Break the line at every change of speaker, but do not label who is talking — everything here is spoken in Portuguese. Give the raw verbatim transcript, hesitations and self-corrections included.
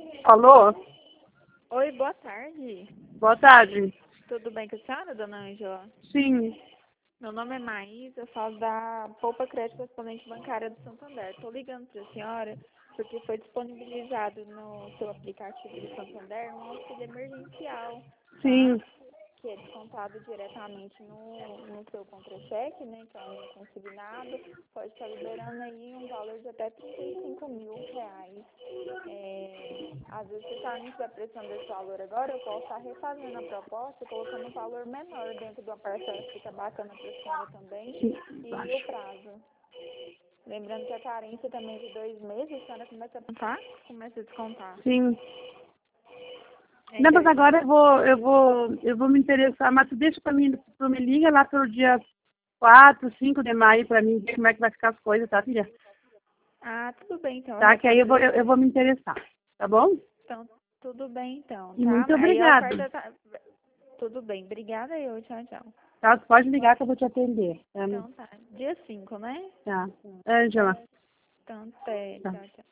Alô?
Oi, boa tarde.
Boa tarde.
Tudo bem com a senhora, dona Ângela?
Sim.
Meu nome é Maísa, eu falo da Poupa Crédito Correspondente Bancária do Santander. Estou ligando para a senhora porque foi disponibilizado no seu aplicativo do Santander um auxílio emergencial, tá?
Sim.
Que é descontado diretamente no, no seu contra-cheque, né? Que é um consignado. Pode estar liberando aí um valor de até trinta e cinco mil reais. É, às vezes, se a senhora não estiver precisando desse valor agora, eu posso estar refazendo a proposta, colocando um valor menor dentro de uma parcela que fica bacana para a senhora também, e o prazo. Lembrando que a carência também de dois meses, a senhora começa a descontar? Começa a descontar.
Sim.
É
Não, mas agora eu
interessante.
vou, eu vou, eu vou me interessar, mas tu deixa pra mim, tu me liga lá pelo dia quatro, cinco de maio pra mim ver como é que vai ficar as coisas, tá, filha?
Ah, tudo bem então, eu
Tá, que aí eu
retorno
vou, eu, eu
depois.
vou me interessar, tá bom?
Então, tudo bem então,
E
tá?
muito
Aí a
obrigada.
oferta tá... Tudo bem, obrigada eu, tchau, tchau.
Tá, tu pode ligar que eu vou te atender. Tá,
Então tá, dia cinco, né?
tá. Ângela.
Então, até,
Tá.
tchau, tchau.